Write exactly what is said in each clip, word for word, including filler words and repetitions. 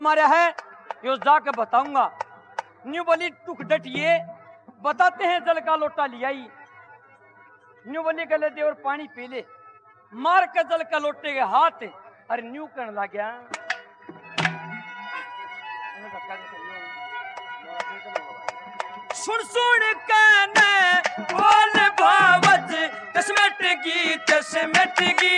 मारा है यो जाके बताऊंगा। न्यू बोली टुक डटिए बताते हैं जल का लोटा लिया ही। न्यू बोली गले दे और पानी पी ले। मार के जल का लोटे के हाथ अरे न्यू करने लग गया। सुन सुन कहने बोल भावज कसमट की कसमट की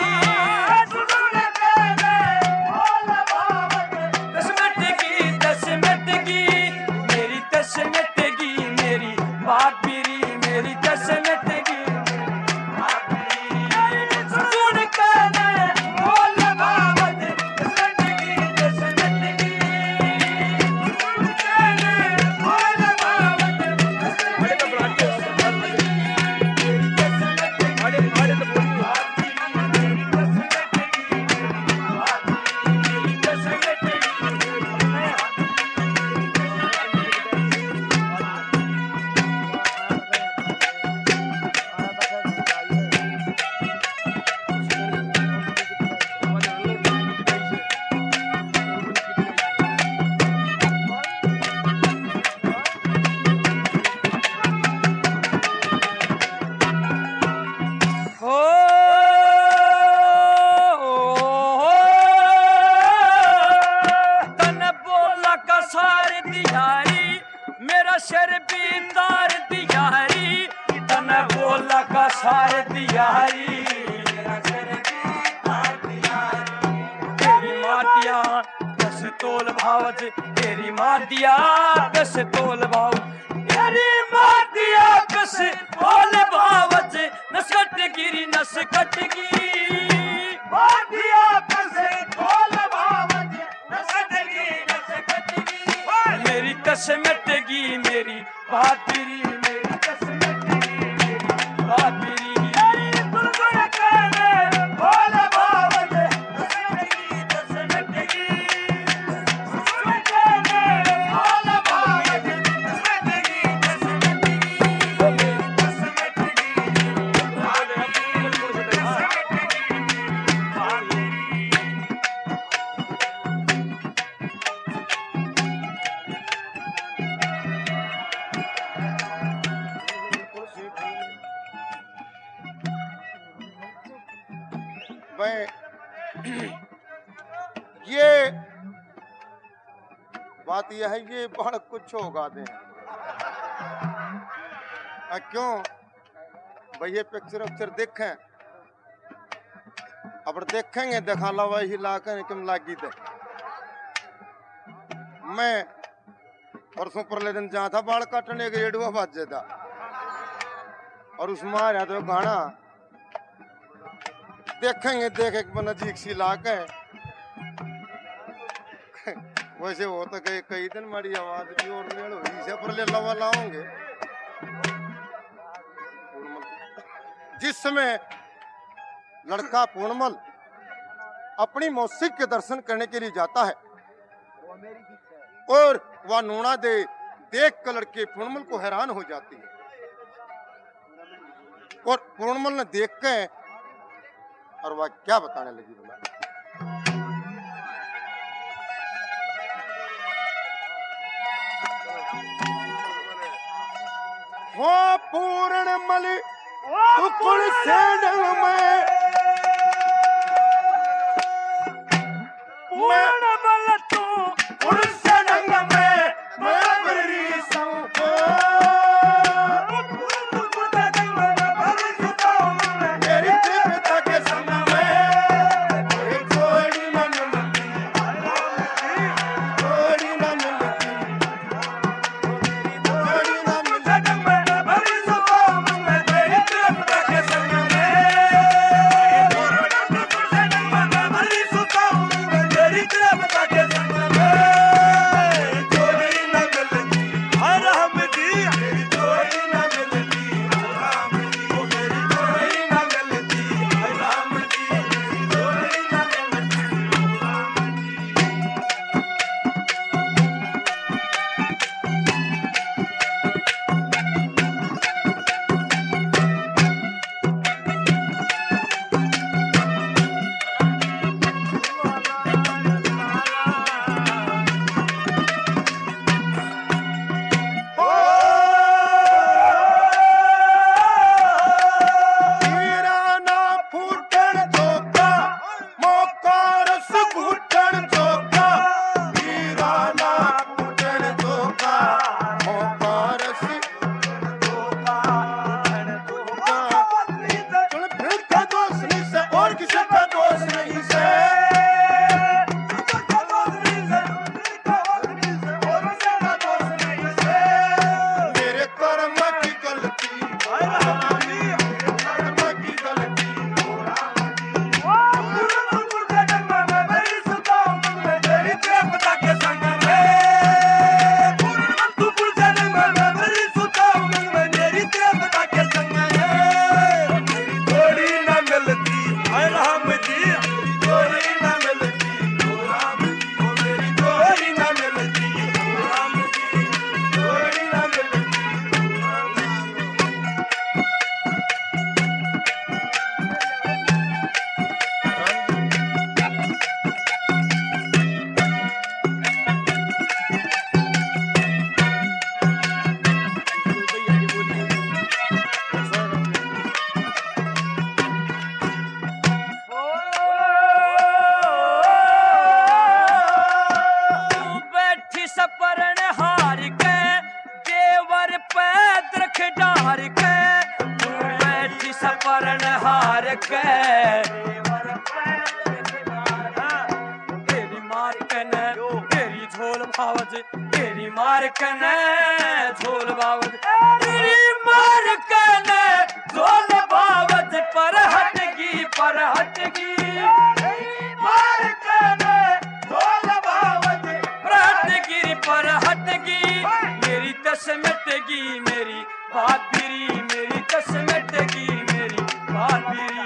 तेरी मार दिया कस तोल भाव तेरी मार दिया कस तोल भावज नसकट गिरी नसकट गिरी मार दिया कस तोल भावज नसकट गिरी नसकट गिरी मेरी कसमट गी मेरी बहादुरी मेरी कसमट गी मेरी बहादुरी ये बात यह है ये बड़ कुछ होगा दे क्यों भाई ये पिक्चर उक्चर देखें अब देखेंगे देखा ला वही लाकर कम लागी दे। मैं परसों परले दिन जहाँ था बाल काटने के रेडुआ बाजे था और उस मारा तो गाना देखेंगे देख एक बना जी सी ला के वैसे वो तो कई कई दिन हमारी आवाज भी और मेल हुई से पर ले लवा लाओगे जिस समय लड़का पूर्णमल अपनी मौसी के दर्शन करने के लिए जाता है और वह नूना दे देख कर लड़के पूर्णमल को हैरान हो जाती है और पूर्णमल ने देख के और वह क्या बताने लगी बोला वो पूर्णमल तू कुल से में पूर्णमल तू कुल से में मैं बरी सौ Get के तेरी मार कने तेरी झोल भावज तेरी मार कने झोल भावज तेरी मार कने झोल भावज पर हटगी पर हटगी मार कने झोल भावज पर हटगी पर हटगी मेरी दस मिटगी मेरी बहादुरी मेरी दस मिटगी मेरी बहादुरी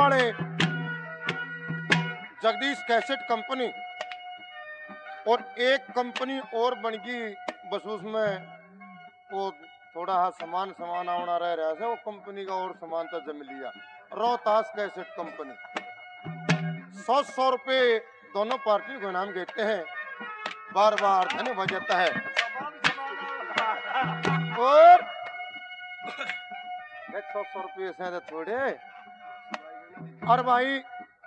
वाले जगदीश कैसेट कंपनी और एक कंपनी और बन गई, बस उसमें वो थोड़ा हाँ सामान सामान आवना रह रहा है, वो कंपनी का और सामान तो जम लिया। रोहतास कैसेट कंपनी सौ सौ रुपए दोनों पार्टी को इनाम देते हैं, बार बार धन्यवाद जाता है। और सौ सौ रुपये से थोड़े। और भाई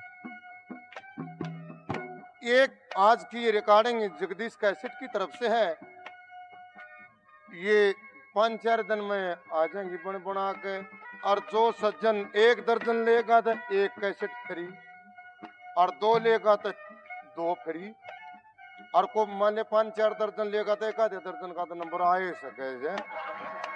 एक आज की ये रिकॉर्डिंग जगदीश कैसेट की तरफ से है, ये पाँच चार दिन में आ जाएंगी बन बना के। और जो सज्जन एक दर्जन लेगा तो एक कैसेट फ्री, और दो लेगा तो दो फ्री, और को मान ले पाँच चार दर्जन लेगा तो एक आधे दर्जन का तो नंबर आ ही सके।